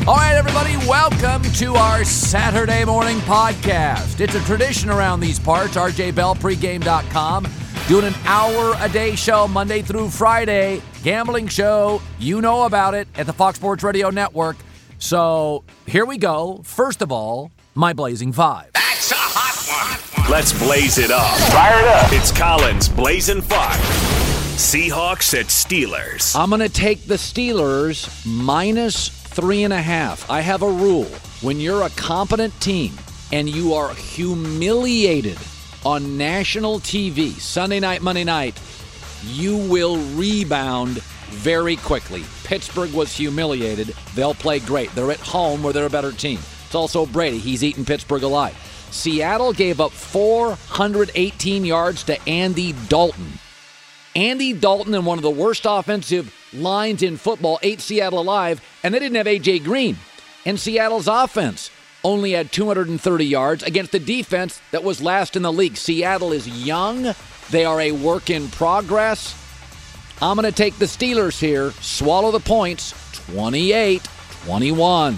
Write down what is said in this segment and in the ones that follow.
All right, everybody, welcome to our Saturday morning podcast. It's a tradition around these parts. RJ Bell, pregame.com, doing an hour-a-day show Monday through Friday. Gambling show, you know about it, at the Fox Sports Radio Network. So here we go. First of all, my Blazing Five. That's a hot one. Let's blaze it up. Fire it up. It's Colin's Blazing Five. Seahawks at Steelers. I'm going to take the Steelers -3.5. I have a rule. When you're a competent team and you are humiliated on national TV, Sunday night, Monday night, you will rebound very quickly. Pittsburgh was humiliated. They'll play great. They're at home where they're a better team. It's also Brady. He's eaten Pittsburgh alive. Seattle gave up 418 yards to Andy Dalton. Andy Dalton and one of the worst offensive lines in football ate Seattle alive, and they didn't have A.J. Green. And Seattle's offense only had 230 yards against the defense that was last in the league. Seattle is young. They are a work in progress. I'm going to take the Steelers here. Swallow the points. 28-21.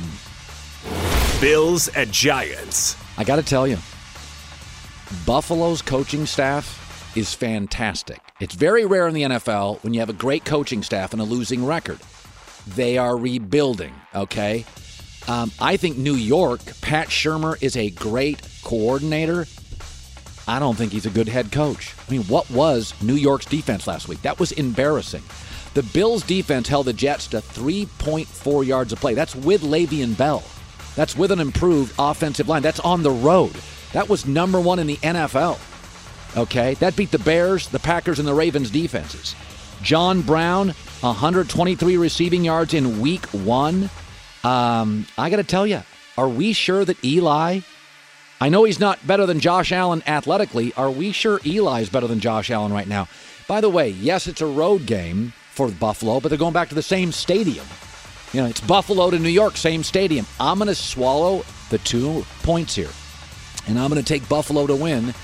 Bills at Giants. I got to tell you, Buffalo's coaching staff is fantastic. It's very rare in the NFL when you have a great coaching staff and a losing record. They are rebuilding, okay? I think New York, Pat Shurmur is a great coordinator. I don't think he's a good head coach. I mean, what was New York's defense last week? That was embarrassing. The Bills' defense held the Jets to 3.4 yards a play. That's with Le'Veon Bell. That's with an improved offensive line. That's on the road. That was number one in the NFL. Okay, that beat the Bears, the Packers, and the Ravens defenses. John Brown, 123 receiving yards in week 1. I got to tell you, are we sure that Eli, I know he's not better than Josh Allen athletically. Are we sure Eli's better than Josh Allen right now? By the way, yes, it's a road game for Buffalo, but they're going back to the same stadium. You know, it's Buffalo to New York, same stadium. I'm going to swallow the 2 points here, and I'm going to take Buffalo to win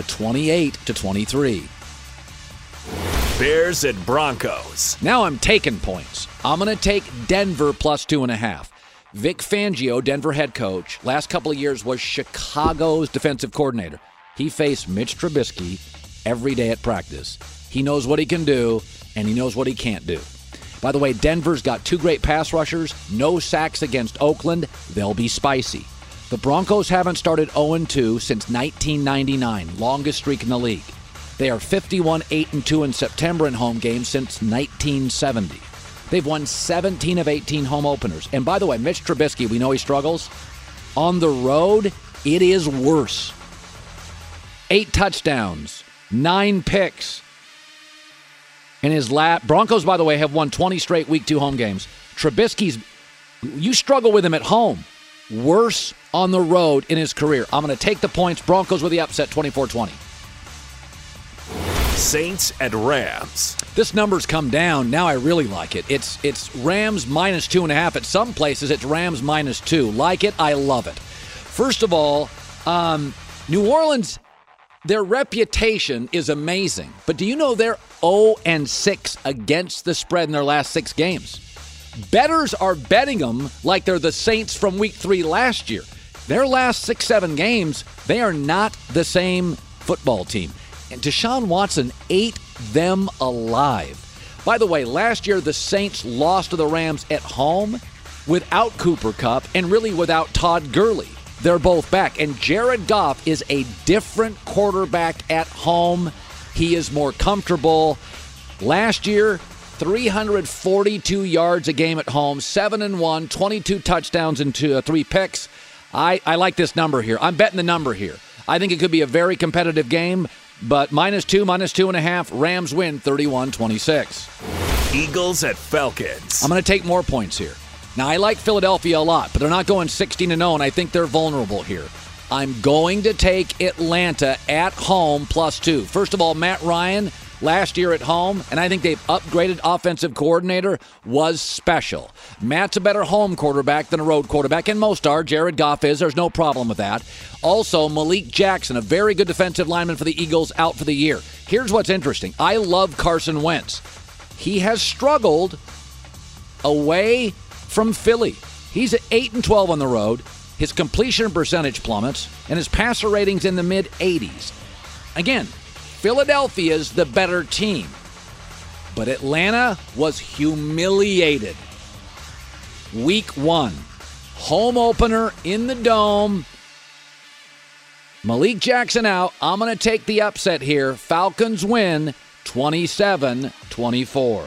28-23. Bears at Broncos. Now I'm taking points. I'm going to take Denver +2.5. Vic Fangio, Denver head coach, last couple of years was Chicago's defensive coordinator. He faced Mitch Trubisky every day at practice. He knows what he can do, and he knows what he can't do. By the way, Denver's got 2 great pass rushers, no sacks against Oakland. They'll be spicy. The Broncos haven't started 0-2 since 1999, longest streak in the league. They are 51-8-2 in September in home games since 1970. They've won 17 of 18 home openers. And by the way, Mitch Trubisky, we know he struggles. On the road, it is worse. 8 touchdowns, 9 picks. And his Broncos, by the way, have won 20 straight Week 2 home games. Trubisky's, you struggle with him at home. Worse on the road in his career. I'm going to take the points. Broncos with the upset, 24-20. Saints at Rams. This number's come down. Now I really like it. It's Rams -2.5. At some places, it's Rams -2. Like it, I love it. First of all, New Orleans, their reputation is amazing. But do you know they're 0-6 against the spread in their last 6 games? Bettors are betting them like they're the Saints from Week 3 last year. Their last 6-7 games, they are not the same football team. And Deshaun Watson ate them alive. By the way, last year the Saints lost to the Rams at home without Cooper Kupp and really without Todd Gurley. They're both back. And Jared Goff is a different quarterback at home. He is more comfortable. Last year, 342 yards a game at home, 7-1, 22 touchdowns and 3 picks. I like this number here. I'm betting the number here. I think it could be a very competitive game, but -2, -2.5, Rams win 31-26. Eagles at Falcons. I'm going to take more points here. Now, I like Philadelphia a lot, but they're not going 16-0, and I think they're vulnerable here. I'm going to take Atlanta at home +2. First of all, Matt Ryan, last year at home, and I think they've upgraded offensive coordinator, was special. Matt's a better home quarterback than a road quarterback, and most are. Jared Goff is. There's no problem with that. Also, Malik Jackson, a very good defensive lineman for the Eagles, out for the year. Here's what's interesting. I love Carson Wentz. He has struggled away from Philly. He's at 8-12 on the road. His completion percentage plummets, and his passer rating's in the mid-80s. Again, Philadelphia's the better team. But Atlanta was humiliated. Week 1. Home opener in the Dome. Malik Jackson out. I'm going to take the upset here. Falcons win 27-24.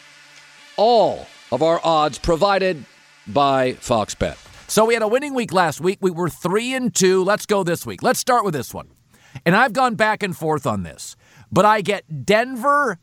All of our odds provided by Fox Bet. So we had a winning week last week. We were 3-2. Let's go this week. Let's start with this one. And I've gone back and forth on this. But I get Denver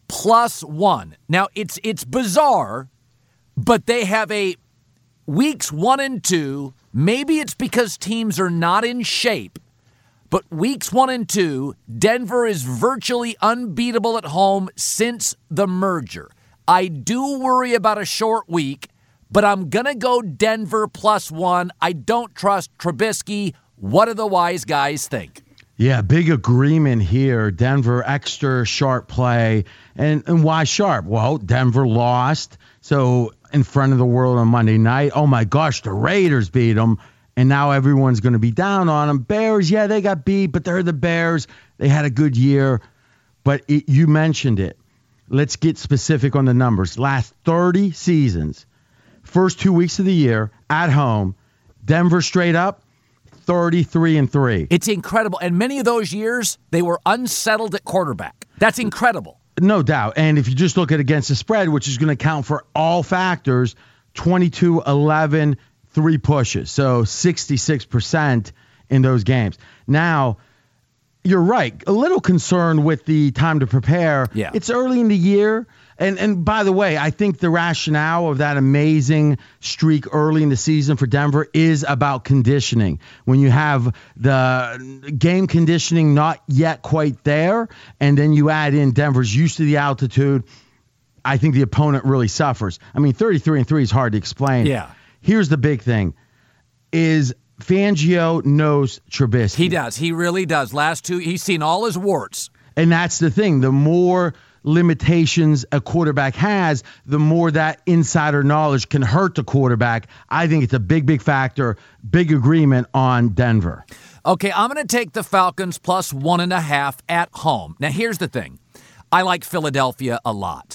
+1. Now, it's bizarre, but they have a weeks 1 and 2. Maybe it's because teams are not in shape. But weeks 1 and 2, Denver is virtually unbeatable at home since the merger. I do worry about a short week, but I'm going to go Denver +1. I don't trust Trubisky. What do the wise guys think? Yeah, big agreement here. Denver, extra sharp play. And why sharp? Well, Denver lost. So in front of the world on Monday night, oh my gosh, the Raiders beat them. And now everyone's going to be down on them. Bears, yeah, they got beat, but they're the Bears. They had a good year. But you mentioned it. Let's get specific on the numbers. Last 30 seasons, first 2 weeks of the year, at home, Denver straight up, 33-3. It's incredible. And many of those years, they were unsettled at quarterback. That's incredible. No doubt. And if you just look at against the spread, which is going to count for all factors, 22-11, 3 pushes. So 66% in those games. Now, you're right. A little concerned with the time to prepare. Yeah. It's early in the year. And by the way, I think the rationale of that amazing streak early in the season for Denver is about conditioning. When you have the game conditioning not yet quite there, and then you add in Denver's used to the altitude, I think the opponent really suffers. I mean, 33-3 is hard to explain. Yeah. Here's the big thing, is Fangio knows Trubisky. He does. He really does. Last 2, he's seen all his warts. And that's the thing. The more limitations a quarterback has, the more that insider knowledge can hurt the quarterback. I think it's a big, big factor. Big agreement on Denver. Okay, I'm going to take the Falcons +1.5 at home. Now, here's the thing. I like Philadelphia a lot.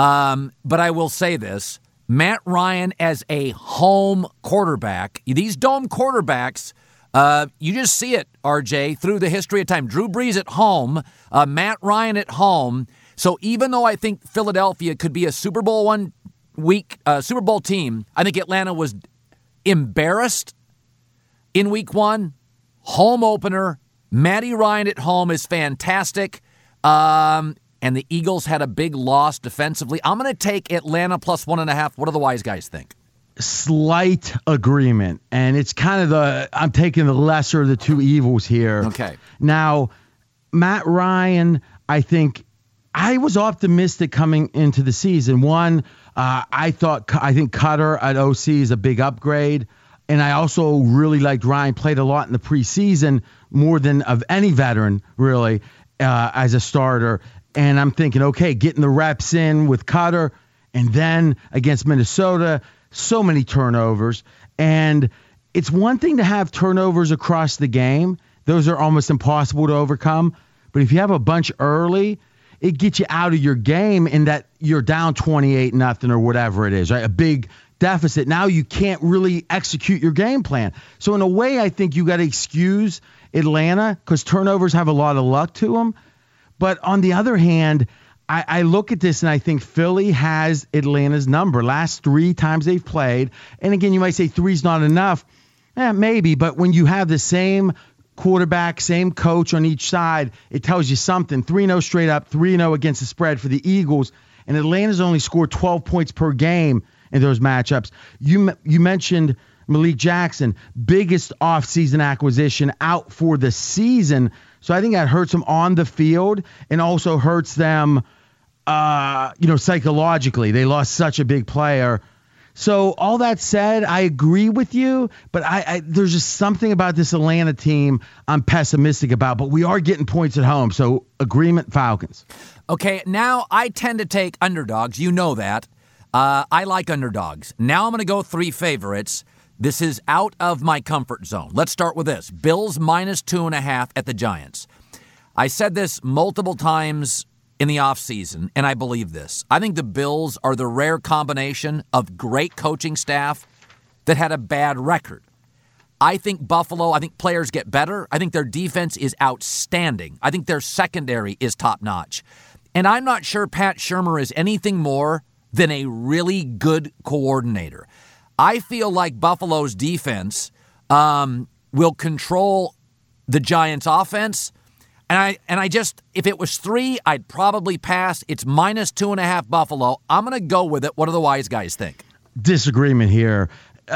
But I will say this. Matt Ryan as a home quarterback, these dome quarterbacks, you just see it, RJ, through the history of time. Drew Brees at home, Matt Ryan at home. So even though I think Philadelphia could be a Super Bowl Super Bowl team, I think Atlanta was embarrassed in week 1. Home opener. Matty Ryan at home is fantastic. And the Eagles had a big loss defensively. I'm going to take Atlanta +1.5. What do the wise guys think? Slight agreement. And it's kind of I'm taking the lesser of the two evils here. Okay. Now, Matt Ryan, I think was optimistic coming into the season. One, I think Cutter at OC is a big upgrade. And I also really liked Ryan, played a lot in the preseason, more than of any veteran, really, as a starter. And I'm thinking, okay, getting the reps in with Cutter, and then against Minnesota, so many turnovers. And it's one thing to have turnovers across the game. Those are almost impossible to overcome. But if you have a bunch early, it gets you out of your game in that you're down 28-0 or whatever it is, right? A big deficit. Now you can't really execute your game plan. So in a way, I think you got to excuse Atlanta because turnovers have a lot of luck to them. But on the other hand, I look at this and I think Philly has Atlanta's number. Last 3 times they've played. And again, you might say 3's not enough. Maybe. But when you have the same quarterback, same coach on each side, it tells you something. 3-0 straight up, 3-0 against the spread for the Eagles. And Atlanta's only scored 12 points per game in those matchups. You mentioned Malik Jackson, biggest offseason acquisition out for the season. So I think that hurts them on the field and also hurts them, psychologically. They lost such a big player. So all that said, I agree with you, but there's just something about this Atlanta team I'm pessimistic about, but we are getting points at home. So agreement, Falcons. Okay, now I tend to take underdogs. You know that. I like underdogs. Now I'm going to go 3 favorites. This is out of my comfort zone. Let's start with this. Bills -2.5 at the Giants. I said this multiple times in the offseason, and I believe this. I think the Bills are the rare combination of great coaching staff that had a bad record. I think Buffalo, I think players get better. I think their defense is outstanding. I think their secondary is top-notch. And I'm not sure Pat Shurmur is anything more than a really good coordinator. I feel like Buffalo's defense will control the Giants' offense. And I just, if it was 3, I'd probably pass. It's -2.5 Buffalo. I'm going to go with it. What do the wise guys think? Disagreement here.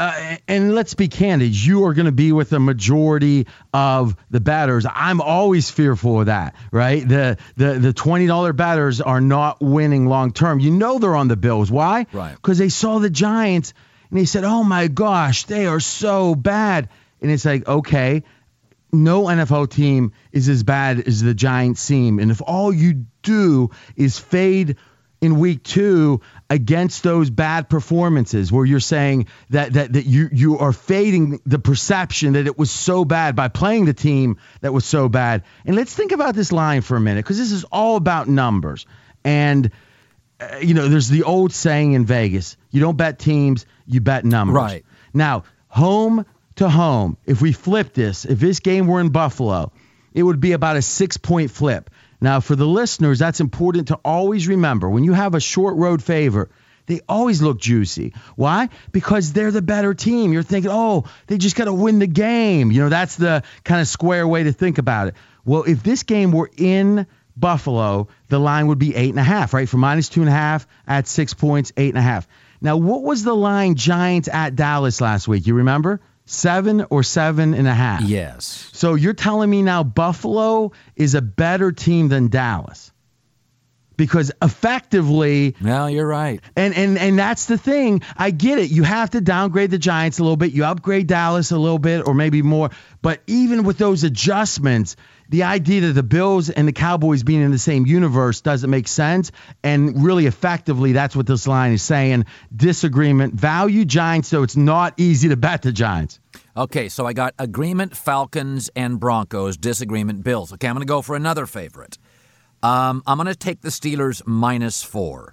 And let's be candid. You are going to be with the majority of the batters. I'm always fearful of that, right? The $20 batters are not winning long term. You know they're on the Bills. Why? Right. Because they saw the Giants and they said, "Oh my gosh, they are so bad." And it's like, okay, no NFL team is as bad as the Giants seem. And if all you do is fade in week 2 against those bad performances where you're saying that you are fading the perception that it was so bad by playing the team that was so bad. And let's think about this line for a minute, because this is all about numbers. And, there's the old saying in Vegas, you don't bet teams, you bet numbers. Right. Now, home to home, if we flip this, if this game were in Buffalo, it would be about a 6-point flip. Now, for the listeners, that's important to always remember. When you have a short road favorite, they always look juicy. Why? Because they're the better team. You're thinking, oh, they just got to win the game. That's the kind of square way to think about it. Well, if this game were in Buffalo, the line would be 8.5, right? For -2.5 at 6 points, 8.5. Now, what was the line Giants at Dallas last week? You remember? 7 or 7.5. Yes. So you're telling me now Buffalo is a better team than Dallas? Because effectively, no, you're right. And that's the thing. I get it. You have to downgrade the Giants a little bit. You upgrade Dallas a little bit, or maybe more. But even with those adjustments, the idea that the Bills and the Cowboys being in the same universe doesn't make sense. And really effectively, that's what this line is saying. Disagreement. Value Giants, so it's not easy to bet the Giants. Okay, so I got agreement Falcons and Broncos, disagreement Bills. Okay, I'm going to go for another favorite. I'm going to take the Steelers -4.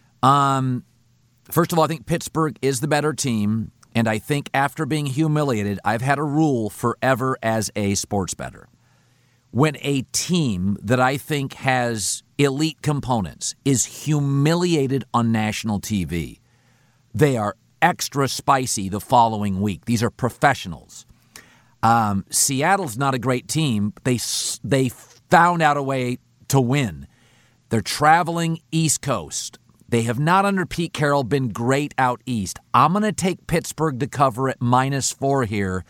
First of all, I think Pittsburgh is the better team. And I think after being humiliated, I've had a rule forever as a sports bettor. When a team that I think has elite components is humiliated on national TV, they are extra spicy the following week. These are professionals. Seattle's not a great team. They found out a way to win. They're traveling East Coast. They have not, under Pete Carroll, been great out east. I'm going to take Pittsburgh to cover at -4 here.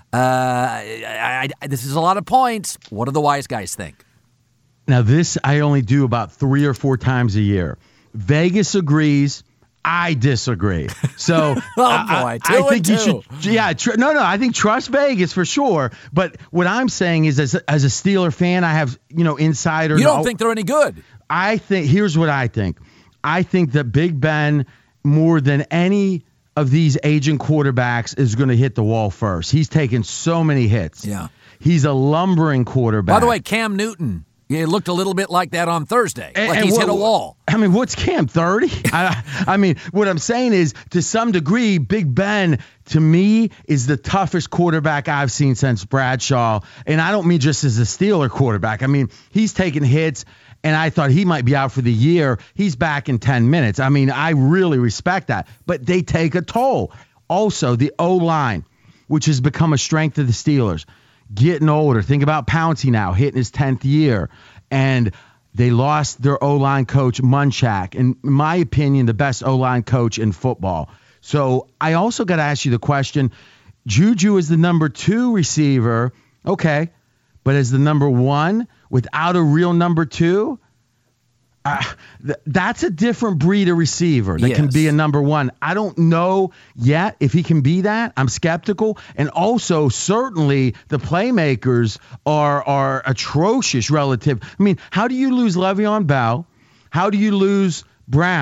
This is a lot of points. What do the wise guys think? Now, this I only do about 3 or 4 times a year. Vegas agrees. I disagree. So I think you should. Yeah, I think trust Vegas for sure. But what I'm saying is, as a Steeler fan, I have insider. You don't think they're any good? I think here's what I think. I think that Big Ben, more than any of these aging quarterbacks, is going to hit the wall first. He's taken so many hits. Yeah. He's a lumbering quarterback. By the way, Cam Newton, it looked a little bit like that on Thursday. He's hit a wall. I mean, what's Cam, 30? I mean, what I'm saying is, to some degree, Big Ben, to me, is the toughest quarterback I've seen since Bradshaw. And I don't mean just as a Steeler quarterback. I mean, he's taken hits, and I thought he might be out for the year. He's back in 10 minutes. I mean, I really respect that. But they take a toll. Also, the O-line, which has become a strength of the Steelers, getting older. Think about Pouncey now, hitting his 10th year. And they lost their O-line coach, Munchak. In my opinion, the best O-line coach in football. So I also got to ask you the question, Juju is the number 2 receiver. Okay. But as the number 1 without a real number 2, that's a different breed of receiver that can be a number 1. I don't know yet if he can be that. I'm skeptical. And also, certainly, the playmakers are atrocious relative. I mean, how do you lose Le'Veon Bell? How do you lose Brown?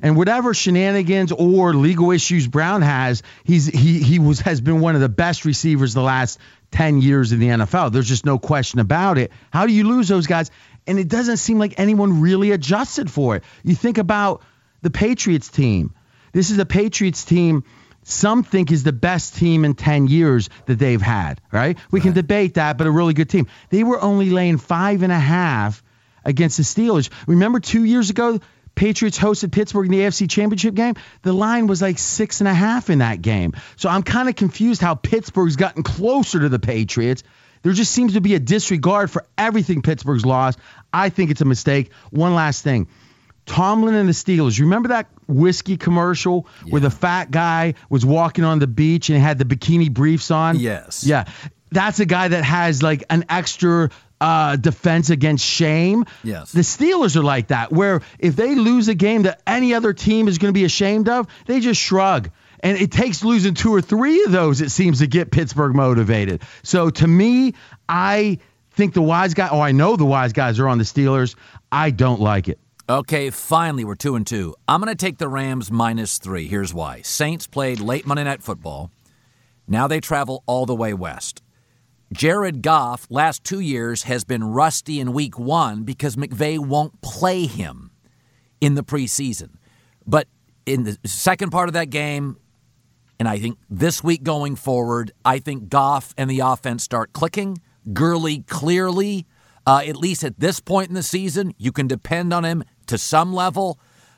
And whatever shenanigans or legal issues Brown has, has been one of the best receivers the last 10 years in the NFL. There's just no question about it. How do you lose those guys? And it doesn't seem like anyone really adjusted for it. You think about the Patriots team. This is a Patriots team some think is the best team in 10 years that they've had, right? We can debate that, but a really good team. They were only laying 5.5 against the Steelers. Remember 2 years ago, Patriots hosted Pittsburgh in the AFC Championship game? The line was like 6.5 in that game. So I'm kind of confused how Pittsburgh's gotten closer to the Patriots. There just seems to be a disregard for everything Pittsburgh's lost. I think it's a mistake. One last thing. Tomlin and the Steelers. Remember that whiskey commercial where the fat guy was walking on the beach and had the bikini briefs on? Yes. Yeah. That's a guy that has like an extra defense against shame. Yes. The Steelers are like that, where if they lose a game that any other team is going to be ashamed of, they just shrug. And it takes losing 2 or 3 of those, it seems, to get Pittsburgh motivated. So to me, I think I know the wise guys are on the Steelers. I don't like it. Okay, finally, we're 2-2. I'm going to take the Rams -3. Here's why. Saints played late Monday Night Football. Now they travel all the way west. Jared Goff, last 2 years, has been rusty in week 1 because McVay won't play him in the preseason. But in the second part of that game, and I think this week going forward, I think Goff and the offense start clicking. Gurley clearly, at least at this point in the season, you can depend on him to some level.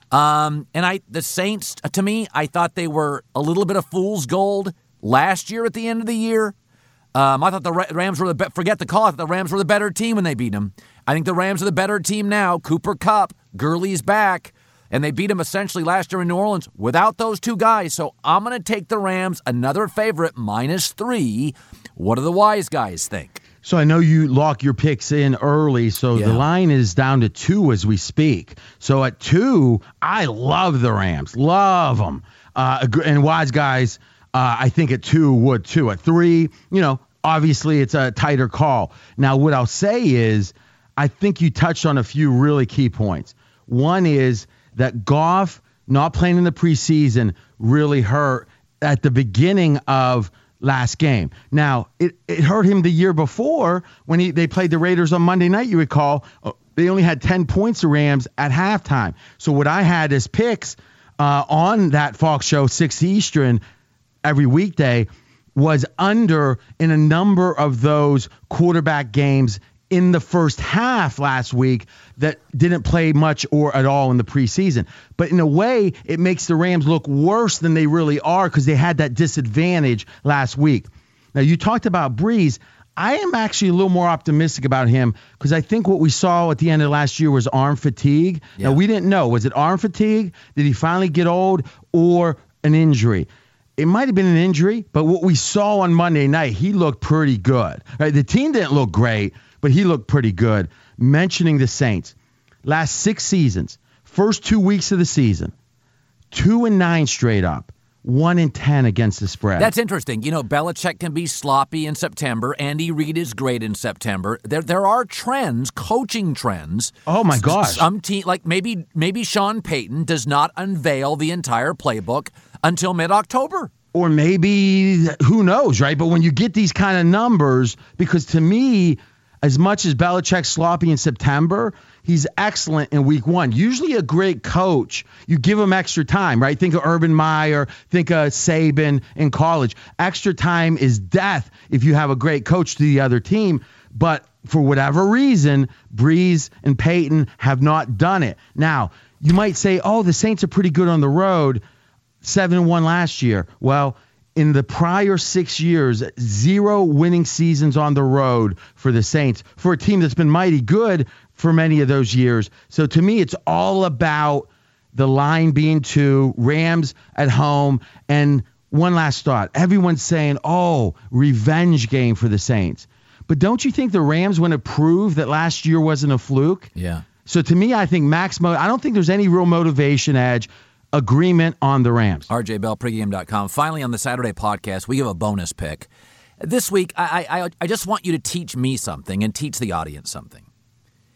The Saints, to me, I thought they were a little bit of fool's gold last year at the end of the year. I thought the Rams were forget the call. I thought the Rams were the better team when they beat them. I think the Rams are the better team now. Cooper Kupp, Gurley's back, and they beat them essentially last year in New Orleans without those 2 guys. So I'm going to take the Rams, another favorite, -3. What do the wise guys think? So I know you lock your picks in early, so the line is down to 2 as we speak. So at 2, I love the Rams. Love them. And wise guys, I think at 2 would too. At 3, obviously it's a tighter call. Now, what I'll say is I think you touched on a few really key points. One is that Goff not playing in the preseason really hurt at the beginning of last game. Now, it hurt him the year before when they played the Raiders on Monday night, you recall. They only had 10 points, the Rams, at halftime. So what I had as picks on that Fox show, 6 Eastern, every weekday, was under in a number of those quarterback games in the first half last week that didn't play much or at all in the preseason. But in a way, it makes the Rams look worse than they really are because they had that disadvantage last week. Now, you talked about Breeze. I am actually a little more optimistic about him because I think what we saw at the end of last year was arm fatigue. Yeah. Now, we didn't know. Was it arm fatigue? Did he finally get old, or an injury? It might have been an injury, but what we saw on Monday night, he looked pretty good. Right? The team didn't look great, but he looked pretty good. Mentioning the Saints, last 6 seasons, first 2 weeks of the season, 2-9 straight up, 1-10 against the spread. That's interesting. Belichick can be sloppy in September. Andy Reid is great in September. There are trends, coaching trends. Oh my gosh! Some team, like maybe Sean Payton does not unveil the entire playbook until mid-October. Or maybe, who knows, right? But when you get these kind of numbers, because to me, as much as Belichick's sloppy in September, he's excellent in week 1. Usually a great coach, you give him extra time, right? Think of Urban Meyer, think of Saban in college. Extra time is death if you have a great coach to the other team. But for whatever reason, Breeze and Peyton have not done it. Now, you might say, the Saints are pretty good on the road, 7-1 last year. Well, in the prior 6 years, 0 winning seasons on the road for the Saints, for a team that's been mighty good for many of those years. So to me, it's all about the line being 2, Rams at home. And one last thought. Everyone's saying, revenge game for the Saints. But don't you think the Rams want to prove that last year wasn't a fluke? Yeah. So to me, I think I don't think there's any real motivation edge. Agreement on the Rams. RJ Bell, pregame.com. Finally, on the Saturday podcast, we give a bonus pick. This week, I just want you to teach me something and teach the audience something.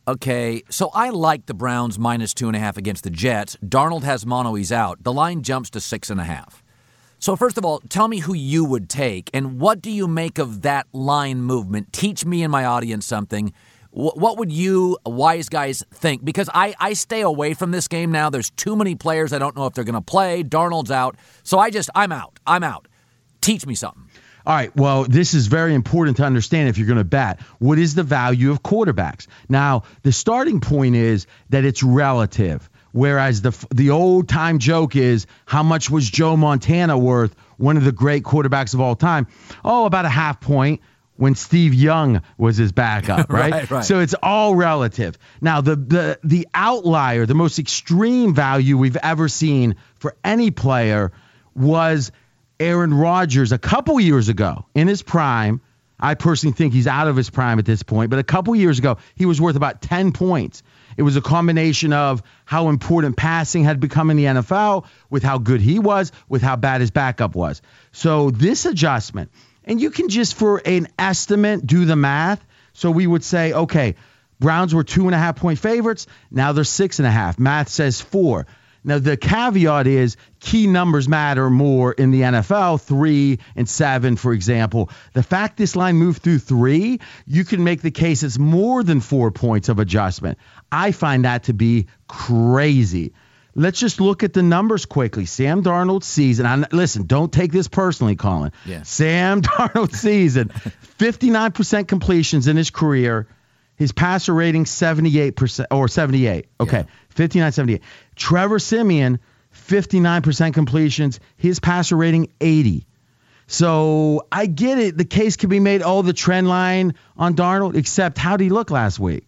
Okay, so I like the Browns minus 2.5 against the Jets. Darnold has mono, he's out. The line jumps to 6.5. So first of all, tell me who you would take, and what do you make of that line movement? Teach me and my audience something. What would you wise guys think? Because I stay away from this game now. There's too many players. I don't know if they're going to play. Darnold's out. So I'm out. Teach me something. All right, well, this is very important to understand if you're going to bet. What is the value of quarterbacks? Now, the starting point is that it's relative, whereas the old-time joke is, how much was Joe Montana worth, one of the great quarterbacks of all time? Oh, about a half point when Steve Young was his backup, right? Right. So it's all relative. Now, the outlier, the most extreme value we've ever seen for any player was Aaron Rodgers a couple years ago in his prime. I personally think he's out of his prime at this point, but a couple years ago, he was worth about 10 points. It was a combination of how important passing had become in the NFL, with how good he was, with how bad his backup was. So this adjustment, and you can just, for an estimate, do the math. So we would say, okay, Browns were 2.5 point favorites. Now they're 6.5. Math says 4. Now, the caveat is key numbers matter more in the NFL, 3 and 7, for example. The fact this line moved through 3, you can make the case it's more than 4 points of adjustment. I find that to be crazy. Let's just look at the numbers quickly. Sam Darnold's season. Listen, don't take this personally, Colin. Yeah. Sam Darnold's season, 59% completions in his career. His passer rating 78% or 78. Okay, yeah. 59, 78. Trevor Siemian, 59% completions. His passer rating 80. So I get it. The case can be made. Oh, the trend line on Darnold. Except, how did he look last week?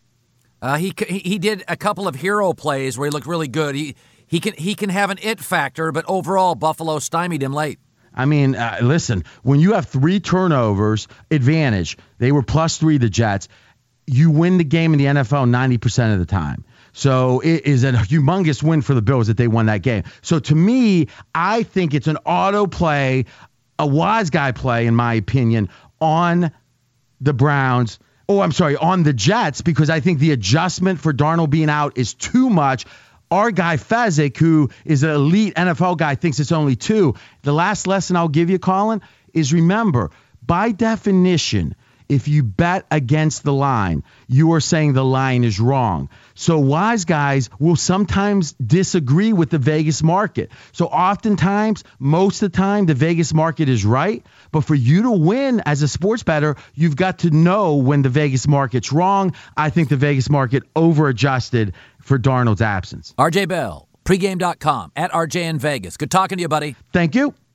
He did a couple of hero plays where he looked really good. He can have an it factor, but overall Buffalo stymied him late. I mean, listen, when you have 3 turnovers advantage, they were +3, the Jets. You win the game in the NFL 90% of the time. So it is a humongous win for the Bills that they won that game. So to me, I think it's an auto play, a wise guy play, in my opinion, on the Browns. Oh, I'm sorry, on the Jets, because I think the adjustment for Darnold being out is too much. Our guy Fezzik, who is an elite NFL guy, thinks it's only 2. The last lesson I'll give you, Colin, is remember, by definition, if you bet against the line, you are saying the line is wrong. So wise guys will sometimes disagree with the Vegas market. So oftentimes, most of the time, the Vegas market is right. But for you to win as a sports bettor, you've got to know when the Vegas market's wrong. I think the Vegas market over-adjusted for Darnold's absence. RJ Bell, pregame.com, @RJ in Vegas. Good talking to you, buddy. Thank you.